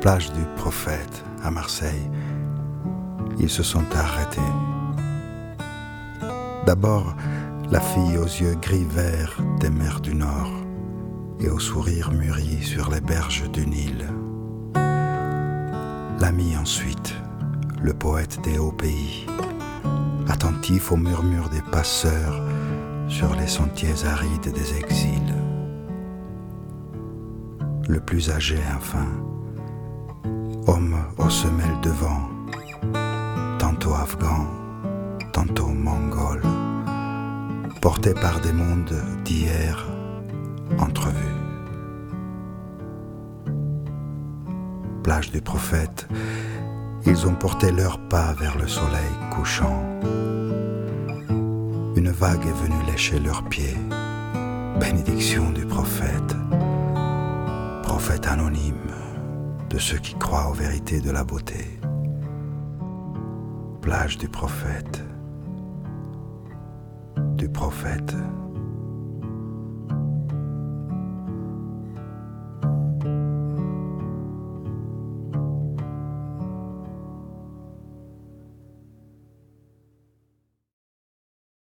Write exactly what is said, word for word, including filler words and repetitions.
Plage du Prophète, à Marseille, ils se sont arrêtés. D'abord, la fille aux yeux gris-verts des mers du Nord et au sourire mûri sur les berges du Nil. L'ami ensuite, le poète des hauts pays, attentif au murmure des passeurs sur les sentiers arides des exils. Le plus âgé enfin, homme aux semelles de vent, tantôt afghan, tantôt mongol, porté par des mondes d'hier entrevus. Plage du Prophète, ils ont porté leurs pas vers le soleil couchant. Une vague est venue lécher leurs pieds, bénédiction du prophète, prophète anonyme de ceux qui croient aux vérités de la beauté. Plage du Prophète, du Prophète.